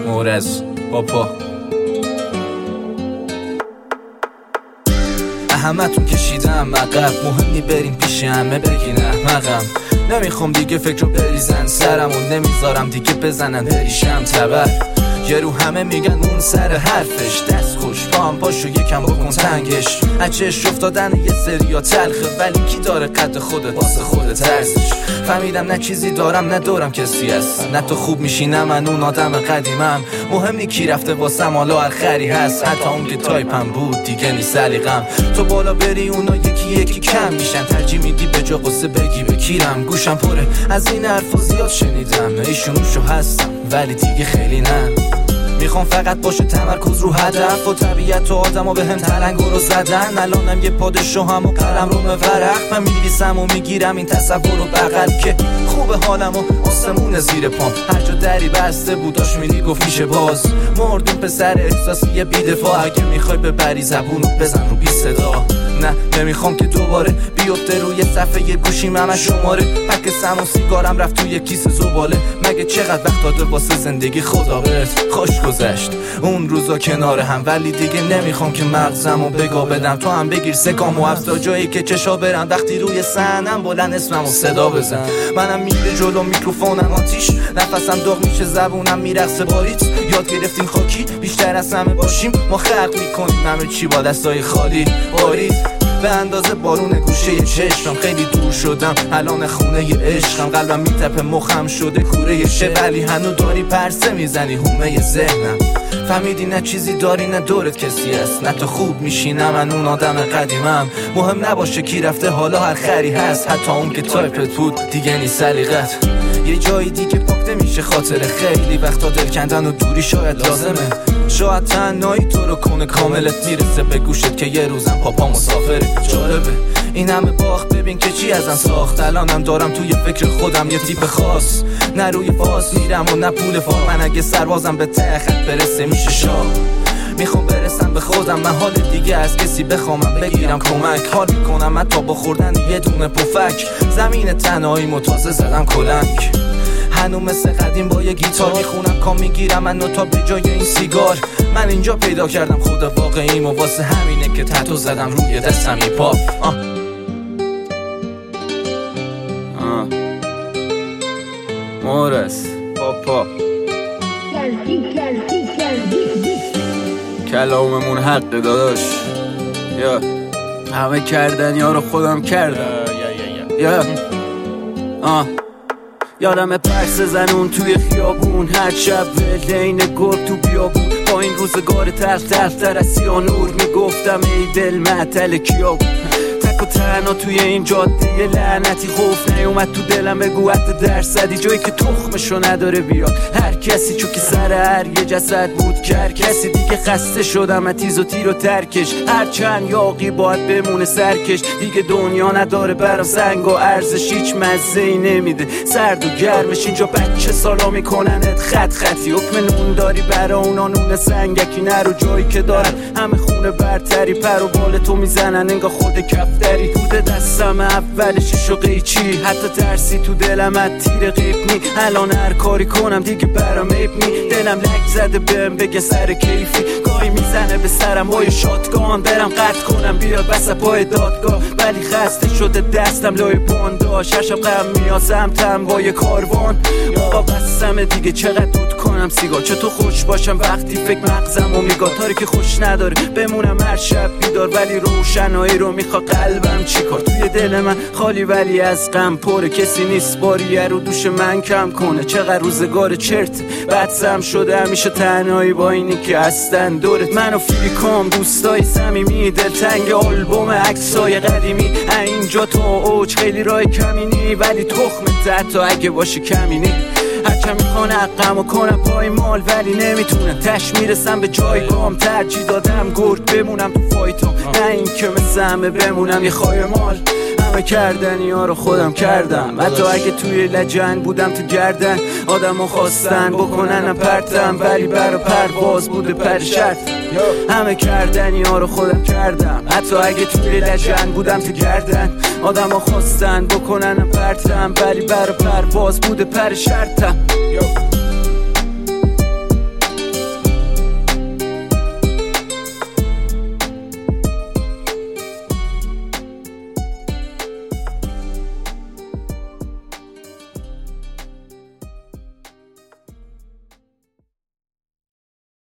مورز پاپا. همتون کشیدم عقب، مهمی بریم پیش همه بگین احمقم. نمیخوام دیگه فکر رو بریزن سرمون، نمیذارم دیگه بزنن بریشم تبر. یه رو همه میگن اون سر حرفش دست خوش، با هم پاشو یکم بکن تنگش. اچهش افتادن یه سریا تلخه، ولی کی داره قد خودت واسه خودت ارزش. فهمیدم نه چیزی دارم نه دارم کسی هست، نه تو خوب میشی نه من اون آدم قدیمم. مهم نی کی رفته واسم حالا آخری هست، حتی اون که تایپم بود دیگه نیست سلیقم. تو بالا بری اونا یکی یکی کم میشن، ترجیح میدی به جا قصه بگی بکیرم. گوشم پره از این حرفا زیاد شنیدم، ایشونوشو هستم ولی دیگه خیلی نه. میخوام فقط باشه تمرکز رو هدف، و طبیعت و آدم ها به هم تلنگو رو زدن. الانم یه پادشاهم و قلم رو ورق، من می‌نویسم و میگیرم این تصور رو بغل که خوبه حالم و آسمون زیر پام. هر جا دری بسته بود داشت میدی گفت میشه باز. مردون پسر احساسی یه بی‌دفاع، اگه میخوای ببری زبونو بزن رو بی صدا. نه نمیخوام که دوباره بیفته روی صفحه گوشیم همه شماره. پک سم و سیگارم رفت توی کیسه زباله. مگه چقدر وقت داده واسه زندگی خدا بهت خوش گذشت اون روزا کنار هم، ولی دیگه نمیخوام که مغزمو بگا بدم. تو هم بگیر سکامو از تا جایی که چشا برن، وقتی روی صحنم بلند اسممو صدا بزن. منم میره جلو میکروفونم آتیش، نفسم داغ میشه زبونم میرقصه باریت. یاد گرفتیم خاکی بیشتر از همه باشیم، ما خلق میکنیم همه چی با دستای خالی. بارید به اندازه بارون گوشه چشمم، خیلی دور شدم الان خونه ی عشقم. قلبم میتپه مخم شده کوره شه، ولی هنو داری پرسه میزنی هومه ذهنم. فهمیدی نه چیزی داری نه دورت کسی هست، نه تو خوب میشی نه من اون آدم قدیمم. مهم نباشه کی رفته حالا هر خری هست، حتی اون که تایپت بود دیگه نیست سلیقت. یه جایی دیگه پاک نمیشه خاطر، خیلی وقتا دل کندن و دوری شاید لازمه. شاید تنهایی تو رو کنه کاملت میرسه به گوشت که یه روزم پاپا مسافره. جالبه این همه باخت ببین که چی ازن ساخت. الانم دارم توی فکر خودم یه تیپ خاص، نه روی پاس میرم و نه پول فار. من اگه سربازم به ته خط برسه میشه شاه. میخوام برسم به خودم، من حال دیگه از کسی بخوامم بگیرم کمک. حال میکنم من تا با خوردن یه دونه پفک، زمین تنهایی متازه زدم کلنگ. هنو مثل قدیم با یه گیتار میخونم کام میگیرم من تا به جای این سیگار. من اینجا پیدا کردم خدا واقعیم و واسه همینه که تتو زدم روی دستم ای پاپ. مورس پاپا کلاممون حق داداش. یا همه کردن یارو خودم کردم. یا یادم پرس زنون توی خیابون، هر شب ولین گرگ تو بیابون. با این روزگار تر از سیانور میگفتم ای دل معطل کیابون. تک و تنها توی این جاده لعنتی، خوف نیومد تو دلم بگو حتی درصدی. جایی که تخمشو نداره بیاد هر کسی، چون که سر هر یه جسد بود که هر کسی. دیگه خسته شدم تیز و تیر و ترکش، هر چند یاقی باید بمونه سرکش. دیگه دنیا نداره برام سنگ و ارزش، هیچ مزه ای نمیده سرد و گرمش. اینجا بچه سالا میکننت خط خطی، حکم نون داری برا اونا نون سنگکی. نرو جایی که دارن همه خونه برتری، پر و بال تو میزنن انگار خود کفتری. دود دستم اولش شو قیچی، حتی ترسی تو دلم از تیر قیب نی. الان هر کاری کنم دیگه برام عیب نی. دلم لک زده بهم بگه سر کیفی، گاهی میزنه به سرم با یه شاتگان. برم قطع کنم بیاد بس پای دادگاه، ولی خسته شده دستم لای بانداش. هر شب غم میازم تم با یه کاروان. آقا بسمه دیگه چقدر دود کنم سیگار. چطور خوش باشم وقتی فکر مغزم و میگاه تاری که خوش نداره. بمونم هر شب بیدار ولی روشنایی رو میخوا قلبم چیکار. توی دل من خالی ولی از غم پره، کسی نیست باریه رو دوش من کم کنه. چقدر روزگار چرت بدسم شده همیشه تنهایی با اینی که هستن دورت. من و فیلیکام دوستای صمیمی، دلتنگ آلبوم عکسای قدیمی. اینجا تا اوج خیلی راه کمینی، ولی تخمت حتی اگه باشه کمینی. هرچند میخوان حقمو کنم پای مال، ولی نمیتونم تش میرسم به جایگام. ترجیح دادم گرد بمونم تو فایتام، نه این که مثل همه بمونم یه خواهی مال. همه کردنی ها رو خودم کردم، حتی اگه توی لجن بودم تو گردن. آدمو خواستن بکنن پرتم، ولی برا پرواز بوده پر شرط. همه کردنی ها رو خودم کردم، حتی اگه توی لجن بودم تو گردن. آدمو خواستن بکنن پرتم، ولی برا پرواز بوده پر شرطم.